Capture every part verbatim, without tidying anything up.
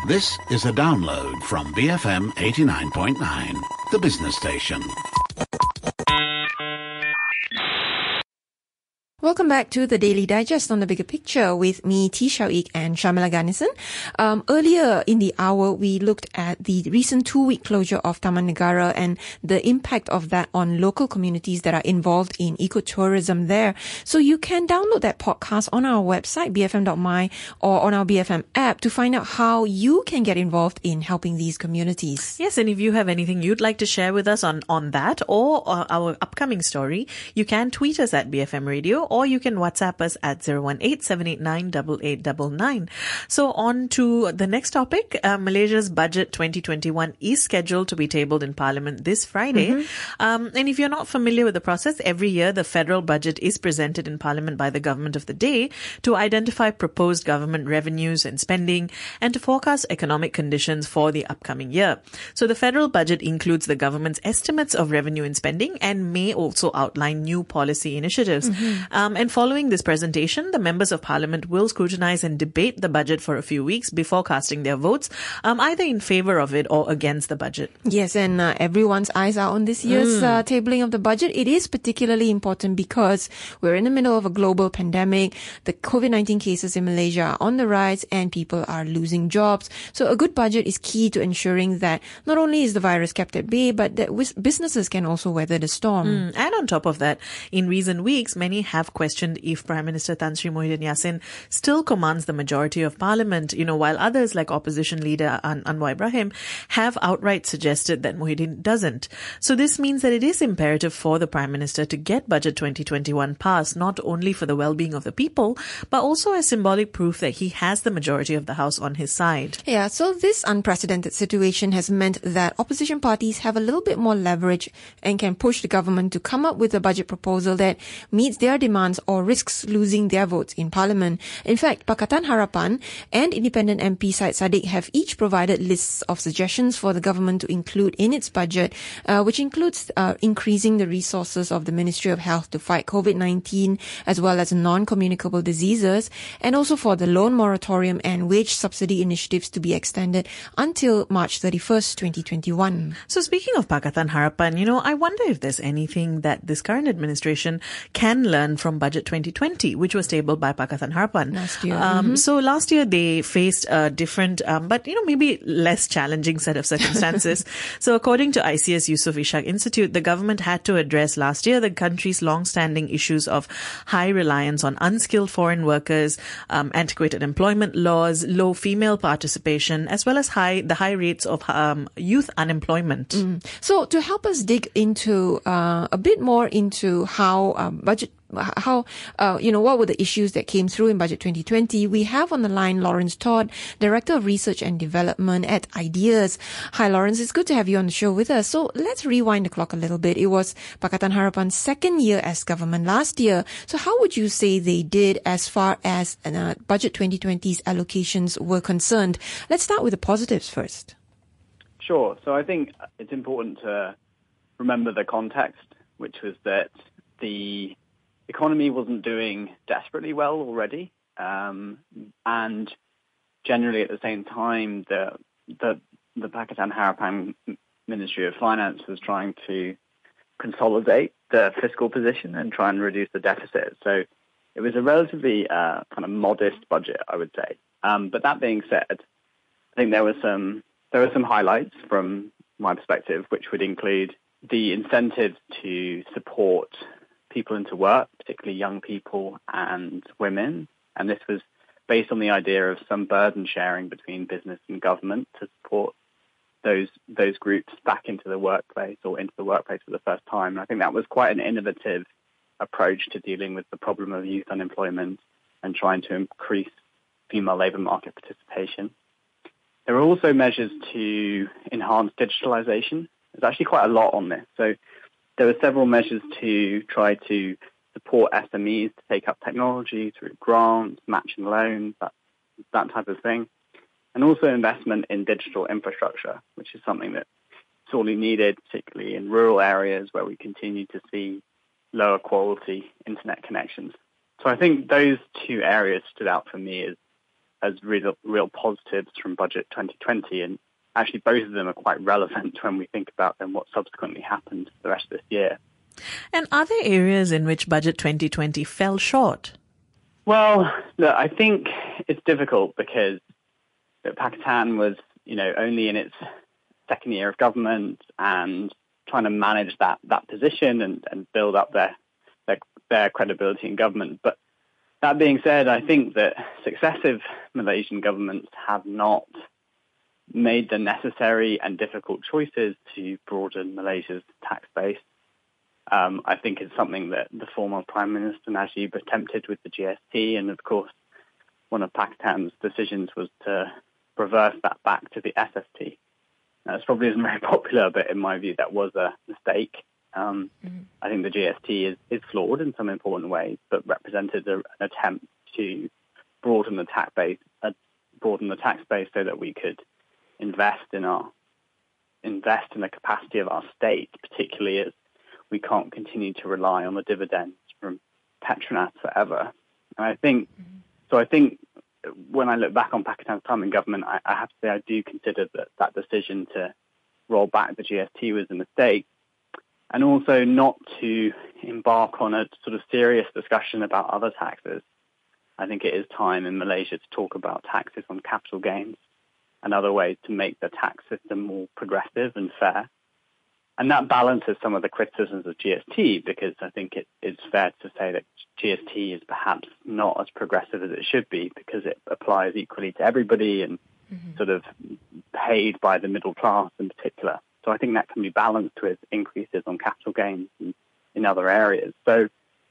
This is a download from B F M eighty-nine point nine, the business station. Welcome back to the Daily Digest on the Bigger Picture with me, T. Shawiq and Shamila Ganesan. Um, earlier in the hour, we looked at the recent two-week closure of Taman Negara and the impact of that on local communities that are involved in ecotourism there. So you can download that podcast on our website, b f m dot m y, or on our B F M app to find out how you can get involved in helping these communities. Yes, and if you have anything you'd like to share with us on, on that or uh, our upcoming story, you can tweet us at B F M Radio, or you can WhatsApp us at zero one eight, seven eight nine, eight eight nine nine. So on to the next topic. Uh, Malaysia's budget twenty twenty-one is scheduled to be tabled in Parliament this Friday. Mm-hmm. Um, and if you're not familiar with the process, every year the federal budget is presented in Parliament by the government of the day to identify proposed government revenues and spending and to forecast economic conditions for the upcoming year. So the federal budget includes the government's estimates of revenue and spending and may also outline new policy initiatives. Mm-hmm. Um, and following this presentation, the members of Parliament will scrutinize and debate the budget for a few weeks before casting their votes, um, either in favor of it or against the budget. Yes, and uh, everyone's eyes are on this year's mm. uh, tabling of the budget. It is particularly important because we're in the middle of a global pandemic. The COVID nineteen cases in Malaysia are on the rise and people are losing jobs. So a good budget is key to ensuring that not only is the virus kept at bay, but that businesses can also weather the storm. Mm. And on top of that, in recent weeks, many have questioned if Prime Minister Tan Sri Muhyiddin Yassin still commands the majority of Parliament, you know, while others like opposition leader An- Anwar Ibrahim have outright suggested that Muhyiddin doesn't. So this means that it is imperative for the Prime Minister to get Budget twenty twenty-one passed, not only for the well-being of the people, but also as symbolic proof that he has the majority of the House on his side. Yeah, so this unprecedented situation has meant that opposition parties have a little bit more leverage and can push the government to come up with a budget proposal that meets their demands or risks losing their votes in Parliament. In fact, Pakatan Harapan and independent M P Syed Saddiq have each provided lists of suggestions for the government to include in its budget, uh, which includes uh, increasing the resources of the Ministry of Health to fight COVID nineteen as well as non-communicable diseases, and also for the loan moratorium and wage subsidy initiatives to be extended until March thirty-first, twenty twenty-one. So speaking of Pakatan Harapan, you know, I wonder if there's anything that this current administration can learn from Budget twenty twenty, which was tabled by Pakatan Harapan. Last year. Um, mm-hmm. So last year they faced a different, um, but, you know, maybe less challenging set of circumstances. So according to I C S Yusof Ishak Institute, the government had to address last year the country's long-standing issues of high reliance on unskilled foreign workers, um, antiquated employment laws, low female participation, as well as high the high rates of um, youth unemployment. Mm. So to help us dig into uh, a bit more into how um, budget How, uh, you know, what were the issues that came through in Budget twenty twenty? We have on the line Lawrence Todd, Director of Research and Development at Ideas. Hi, Lawrence. It's good to have you on the show with us. So let's rewind the clock a little bit. It was Pakatan Harapan's second year as government last year. So how would you say they did as far as uh, Budget twenty twenty's allocations were concerned? Let's start with the positives first. Sure. So I think it's important to remember the context, which was that the economy wasn't doing desperately well already, um, and generally at the same time, the the, the Pakatan Harapan Ministry of Finance was trying to consolidate the fiscal position and try and reduce the deficit. So it was a relatively uh, kind of modest budget, I would say. Um, but that being said, I think there were some there were some highlights from my perspective, which would include the incentives to support people into work, particularly young people and women. And this was based on the idea of some burden sharing between business and government to support those those groups back into the workplace or into the workplace for the first time. And I think that was quite an innovative approach to dealing with the problem of youth unemployment and trying to increase female labour market participation. There were also measures to enhance digitalisation. There's actually quite a lot on this. So there were several measures to try to support S M Es to take up technology through grants, matching loans, that, that type of thing. And also investment in digital infrastructure, which is something that's sorely needed, particularly in rural areas where we continue to see lower quality internet connections. So I think those two areas stood out for me as as real, real positives from Budget twenty twenty. And actually, both of them are quite relevant when we think about then what subsequently happened the rest of this year. And are there areas in which Budget twenty twenty fell short? Well, look, I think it's difficult because look, Pakistan was, you know, only in its second year of government and trying to manage that, that position and, and build up their, their their credibility in government. But that being said, I think that successive Malaysian governments have not made the necessary and difficult choices to broaden Malaysia's tax base. Um, I think it's something that the former Prime Minister Najib attempted with the G S T, and of course, one of Pakistan's decisions was to reverse that back to the S S T. Now, this probably isn't very popular, but in my view, that was a mistake. Um, mm-hmm. I think the G S T is, is flawed in some important ways, but represented a, an attempt to broaden the tax base, uh, broaden the tax base so that we could invest in our invest in the capacity of our state, particularly as we can't continue to rely on the dividends from Petronas forever. And I think mm-hmm. so. I think when I look back on Pakistan's time in government, I, I have to say I do consider that that decision to roll back the G S T was a mistake. And also not to embark on a sort of serious discussion about other taxes. I think it is time in Malaysia to talk about taxes on capital gains and other ways to make the tax system more progressive and fair. And that balances some of the criticisms of G S T, because I think it, it's fair to say that G S T is perhaps not as progressive as it should be, because it applies equally to everybody and mm-hmm. sort of paid by the middle class in particular. So I think that can be balanced with increases on capital gains in, in other areas. So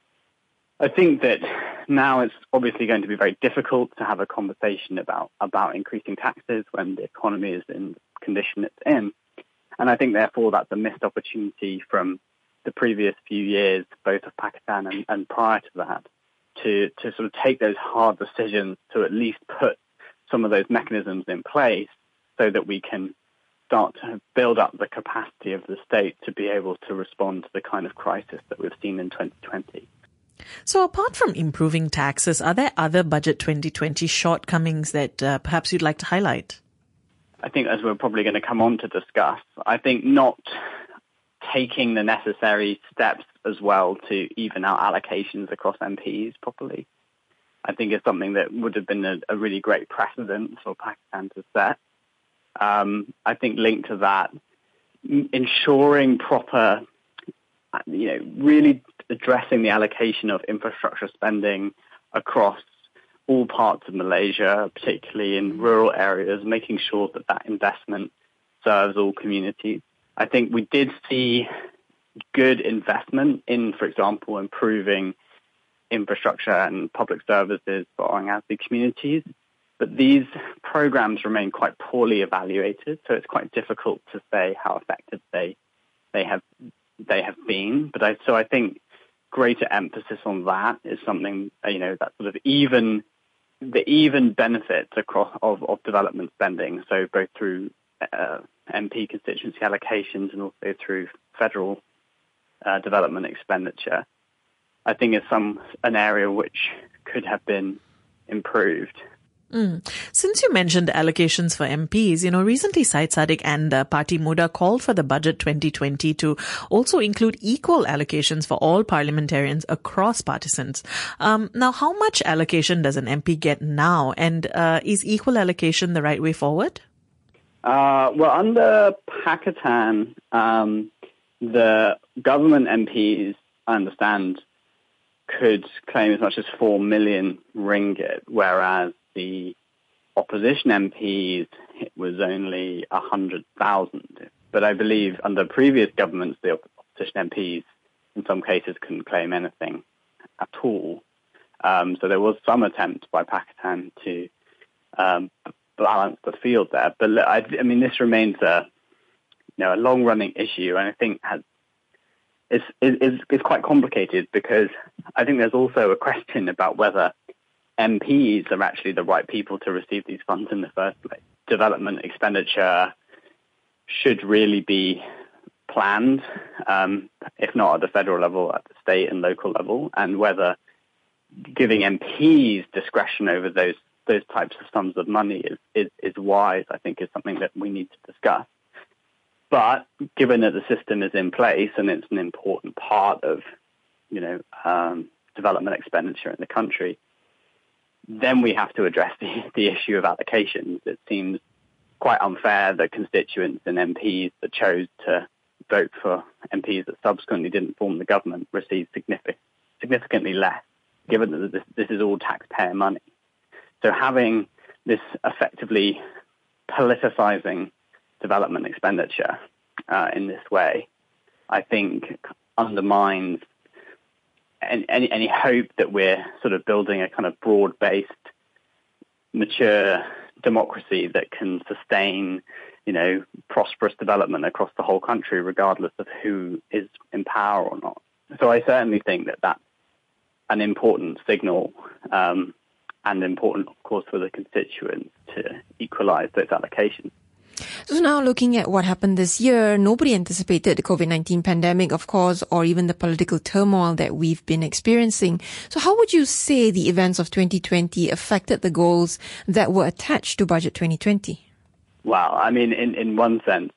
I think that now it's obviously going to be very difficult to have a conversation about, about increasing taxes when the economy is in the condition it's in. And I think, therefore, that's a missed opportunity from the previous few years, both of Pakistan and, and prior to that, to, to sort of take those hard decisions to at least put some of those mechanisms in place so that we can start to build up the capacity of the state to be able to respond to the kind of crisis that we've seen in twenty twenty. So apart from improving taxes, are there other Budget twenty twenty shortcomings that uh, perhaps you'd like to highlight? I think, as we're probably going to come on to discuss, I think not taking the necessary steps as well to even out allocations across M Ps properly, I think is something that would have been a, a really great precedent for Pakistan to set. Um, I think linked to that, ensuring proper, you know, really addressing the allocation of infrastructure spending across all parts of Malaysia, particularly in rural areas, making sure that that investment serves all communities. I think we did see good investment in, for example, improving infrastructure and public services for Orang Asli communities. But these programs remain quite poorly evaluated, so it's quite difficult to say how effective they they have they have been. But I, so I think greater emphasis on that is something, you know, that sort of even the even benefits across of, of development spending. So both through uh, M P constituency allocations and also through federal uh, development expenditure, I think is some an area which could have been improved. Mm. Since you mentioned allocations for M Ps, you know, recently Syed Saddiq and uh, Parti Muda called for the Budget twenty twenty to also include equal allocations for all parliamentarians across partisans. Um, now, how much allocation does an M P get now? And uh, is equal allocation the right way forward? Uh, well, under Pakistan, um, the government M Ps, I understand, could claim as much as four million ringgit, whereas the opposition M Ps, it was only one hundred thousand. But I believe under previous governments, the opposition M Ps in some cases couldn't claim anything at all. Um, so there was some attempt by Pakistan to um, balance the field there. But I, I mean, this remains a, you know, a long-running issue, and I think has it's, it's, it's quite complicated because I think there's also a question about whether M Ps are actually the right people to receive these funds in the first place. Development expenditure should really be planned, um, if not at the federal level, at the state and local level, and whether giving M Ps discretion over those those types of sums of money is, is, is wise, I think, is something that we need to discuss. But given that the system is in place and it's an important part of, you know, um, development expenditure in the country, then we have to address the, the issue of allocations. It seems quite unfair that constituents and M Ps that chose to vote for M Ps that subsequently didn't form the government receive significant, significantly less, given that this, this is all taxpayer money. So having this effectively politicizing development expenditure uh, in this way, I think undermines any, any, any hope that we're sort of building a kind of broad-based, mature democracy that can sustain, you know, prosperous development across the whole country, regardless of who is in power or not. So I certainly think that that's an important signal um, and important, of course, for the constituents to equalise those allocations. So now looking at what happened this year, nobody anticipated the COVID nineteen pandemic, of course, or even the political turmoil that we've been experiencing. So how would you say the events of twenty twenty affected the goals that were attached to Budget twenty twenty? Well, I mean, in, in one sense,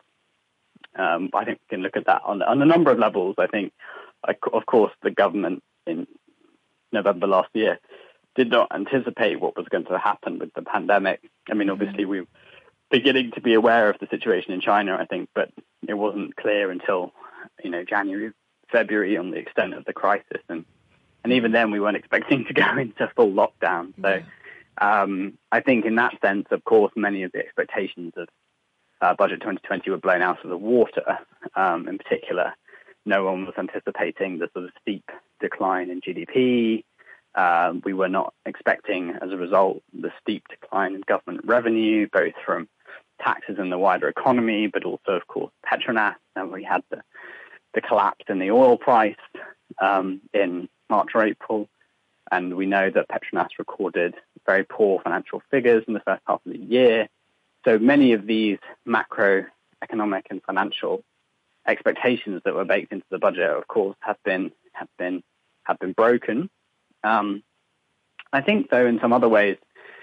um, I think we can look at that on, on a number of levels. I think, of course, the government in November last year did not anticipate what was going to happen with the pandemic. I mean, obviously, we were beginning to be aware of the situation in China, I think, but it wasn't clear until, you know, January, February on the extent of the crisis. And, and even then, we weren't expecting to go into full lockdown. So um, I think in that sense, of course, many of the expectations of uh, Budget twenty twenty were blown out of the water. Um, in particular, no one was anticipating the sort of steep decline in G D P. Uh, we were not expecting, as a result, the steep decline in government revenue, both from taxes in the wider economy, but also, of course, Petronas. And we had the, the collapse in the oil price um, in March or April. And we know that Petronas recorded very poor financial figures in the first half of the year. So many of these macroeconomic and financial expectations that were baked into the budget, of course, have been have been have been broken. Um, I think, though, in some other ways,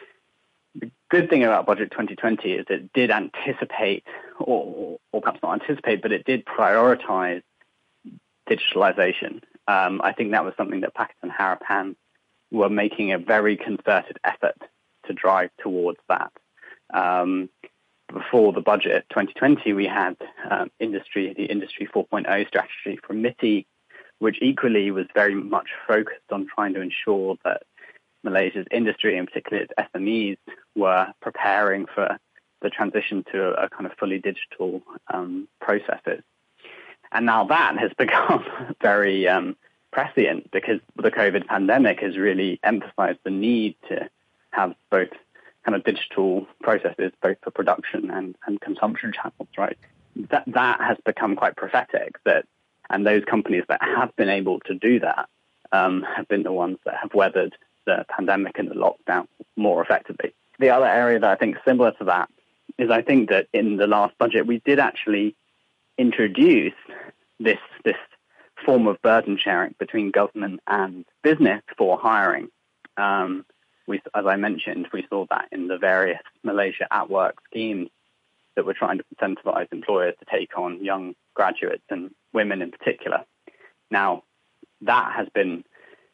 the good thing about Budget twenty twenty is it did anticipate, or, or perhaps not anticipate, but it did prioritize digitalization. Um, I think that was something that Pakistan Harapan were making a very concerted effort to drive towards that. Um, before the Budget twenty twenty, we had um, industry, the Industry four point oh strategy from M I T I, which equally was very much focused on trying to ensure that Malaysia's industry, in particular its S M Es, were preparing for the transition to a, a kind of fully digital um, processes. And now that has become very um, prescient because the COVID pandemic has really emphasized the need to have both kind of digital processes, both for production and, and consumption channels, right? That, that has become quite prophetic that And those companies that have been able to do that um, have been the ones that have weathered the pandemic and the lockdown more effectively. The other area that I think is similar to that is I think that in the last budget, we did actually introduce this this form of burden sharing between government and business for hiring. Um, we, as I mentioned, we saw that in the various Malaysia at Work schemes that were trying to incentivize employers to take on young graduates and women in particular. Now, that has been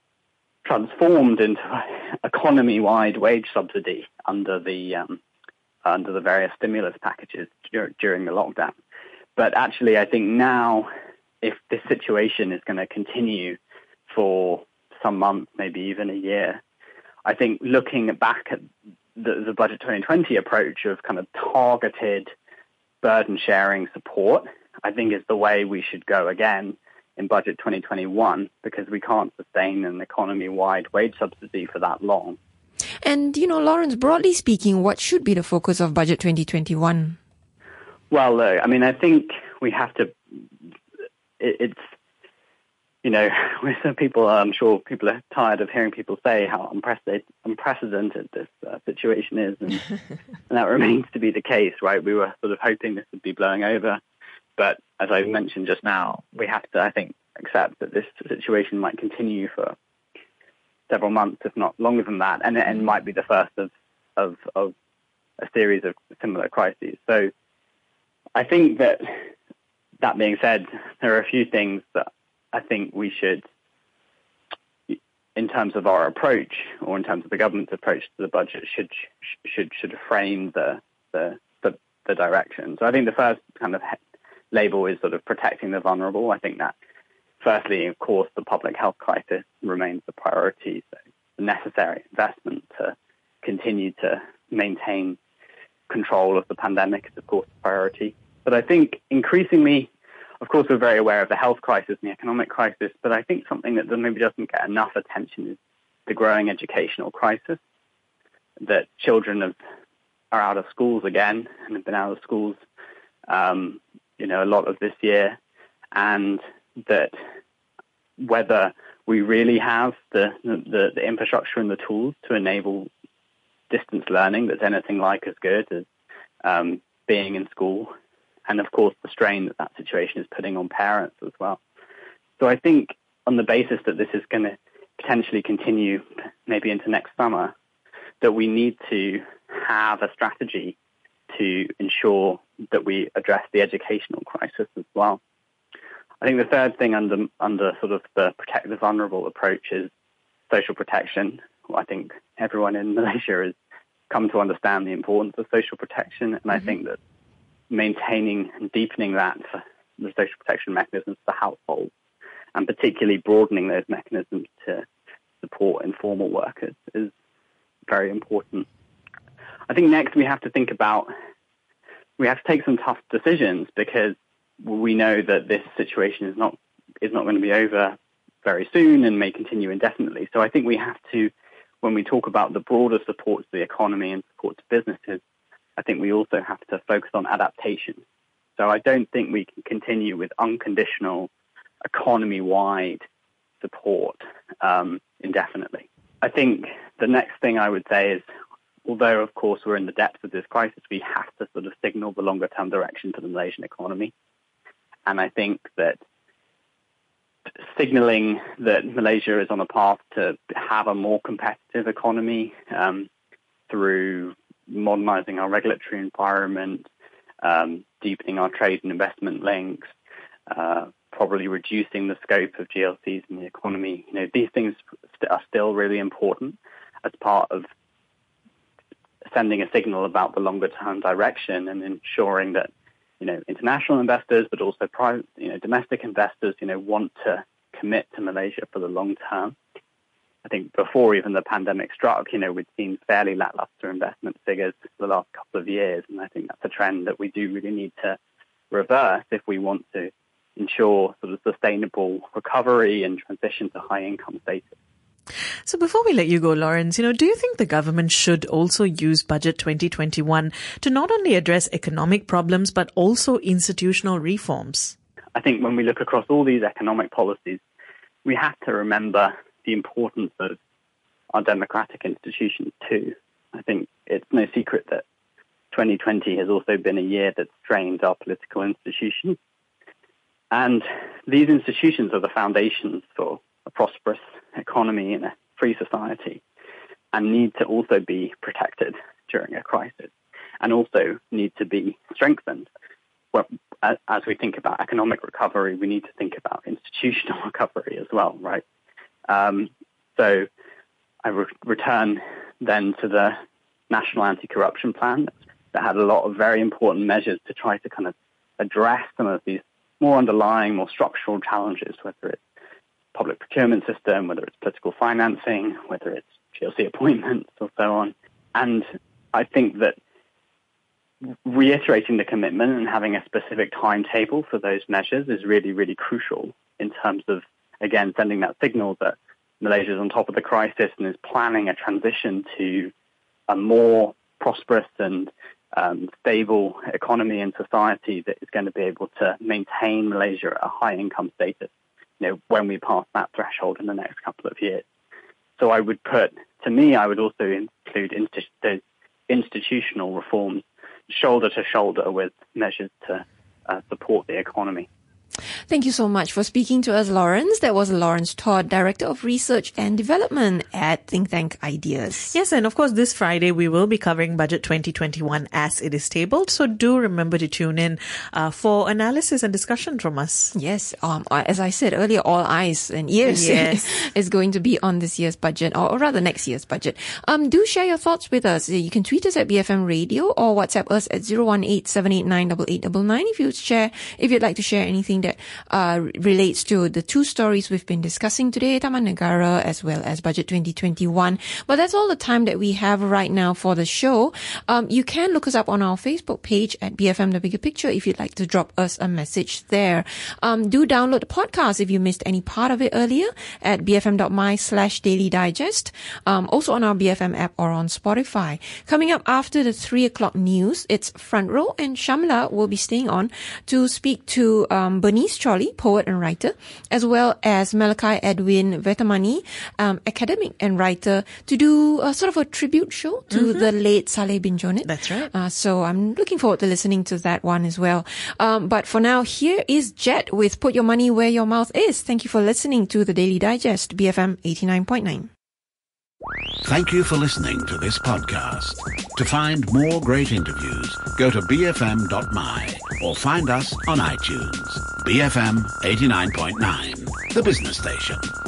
transformed into an economy-wide wage subsidy under the um, under the various stimulus packages dur- during the lockdown. But actually, I think now, if this situation is going to continue for some months, maybe even a year, I think looking back at the, the Budget twenty twenty approach of kind of targeted burden sharing support, I think is the way we should go again in Budget twenty twenty-one, because we can't sustain an economy-wide wage subsidy for that long. And, you know, Lawrence, broadly speaking, what should be the focus of Budget twenty twenty-one? Well, uh, I mean, I think we have to, it, it's, you know, some people, I'm sure people are tired of hearing people say how unprecedented, unprecedented this uh, situation is, and, and that remains to be the case, right? We were sort of hoping this would be blowing over. But as I mentioned just now, we have to, I think, accept that this situation might continue for several months, if not longer than that, and it might be the first of of, of a series of similar crises. So I think that, that being said, there are a few things that I think we should, in terms of our approach, or in terms of the government's approach to the budget, should should should frame the the the, the direction. So I think the first kind of label is sort of protecting the vulnerable. I think that, firstly, of course, the public health crisis remains the priority. So the necessary investment to continue to maintain control of the pandemic is, of course, the priority. But I think increasingly, of course, we're very aware of the health crisis and the economic crisis, but I think something that maybe doesn't get enough attention is the growing educational crisis, that children have, are out of schools again and have been out of schools, um, you know, a lot of this year, and that whether we really have the, the, the infrastructure and the tools to enable distance learning that's anything like as good as um, being in school, and of course the strain that that situation is putting on parents as well. So I think on the basis that this is going to potentially continue maybe into next summer, that we need to have a strategy to ensure that we address the educational crisis as well. I think the third thing under under sort of the protect the vulnerable approach is social protection. Well, I think everyone in Malaysia has come to understand the importance of social protection, and mm-hmm. I think that maintaining and deepening that, the social protection mechanisms for households, and particularly broadening those mechanisms to support informal workers is very important. I think next we have to think about, we have to take some tough decisions, because we know that this situation is not is not going to be over very soon and may continue indefinitely. So I think we have to, when we talk about the broader support to the economy and support to businesses, I think we also have to focus on adaptation. So I don't think we can continue with unconditional economy-wide support um, indefinitely. I think the next thing I would say is, although, of course, we're in the depths of this crisis, we have to sort of signal the longer-term direction for the Malaysian economy. And I think that signaling that Malaysia is on a path to have a more competitive economy um, through modernizing our regulatory environment, um, deepening our trade and investment links, uh, probably reducing the scope of G L Cs in the economy. You know, these things st- are still really important as part of sending a signal about the longer term direction and ensuring that, you know, international investors, but also private, you know, domestic investors, you know, want to commit to Malaysia for the long term. I think before even the pandemic struck, you know, we'd seen fairly lackluster investment figures for the last couple of years. And I think that's a trend that we do really need to reverse if we want to ensure sort of sustainable recovery and transition to high income status. So before we let you go, Lawrence, you know, do you think the government should also use Budget twenty twenty-one to not only address economic problems, but also institutional reforms? I think when we look across all these economic policies, we have to remember the importance of our democratic institutions too. I think it's no secret that twenty twenty has also been a year that strained our political institutions. And these institutions are the foundations for a prosperous economy in a free society, and need to also be protected during a crisis, and also need to be strengthened. Well, as we think about economic recovery, we need to think about institutional recovery as well, right? Um, so I re- return then to the National Anti-Corruption Plan that had a lot of very important measures to try to kind of address some of these more underlying, more structural challenges, whether it's public procurement system, whether it's political financing, whether it's G L C appointments or so on. And I think that reiterating the commitment and having a specific timetable for those measures is really, really crucial in terms of, again, sending that signal that Malaysia is on top of the crisis and is planning a transition to a more prosperous and um, stable economy and society that is going to be able to maintain Malaysia at a high income status, you know, when we pass that threshold in the next couple of years. So I would put, to me, I would also include insti- those institutional reforms shoulder to shoulder with measures to uh, support the economy. Thank you so much for speaking to us, Lawrence. That was Lawrence Todd, Director of Research and Development at Think Tank Ideas. Yes, and of course, this Friday we will be covering Budget twenty twenty-one as it is tabled. So do remember to tune in uh, for analysis and discussion from us. Yes, um, as I said earlier, all eyes and ears Yes. is going to be on this year's budget, or, or rather next year's budget. Um, do share your thoughts with us. You can tweet us at B F M Radio or WhatsApp us at zero one eight seven eight nine eight eight nine nine if you share, if you'd like to share anything that uh, relates to the two stories we've been discussing today, Taman Negara as well as Budget twenty twenty-one. But that's all the time that we have right now for the show. Um, you can look us up on our Facebook page at B F M The Bigger Picture if you'd like to drop us a message there. Um, do download the podcast if you missed any part of it earlier at bfm.my slash daily digest. Um, also on our B F M app or on Spotify. Coming up after the three o'clock news, it's Front Row, and Shamla will be staying on to speak to um, Bernice Chorley, poet and writer, as well as Malachi Edwin Vetamani, um, academic and writer, to do a sort of a tribute show to mm-hmm. the late Saleh bin Jonid. That's right. Uh, so I'm looking forward to listening to that one as well. Um, but for now, here is Jet with Put Your Money Where Your Mouth Is. Thank you for listening to the Daily Digest, B F M eighty-nine point nine. Thank you for listening to this podcast. To find more great interviews, go to b f m dot m y or find us on iTunes. B F M eighty-nine point nine, the business station.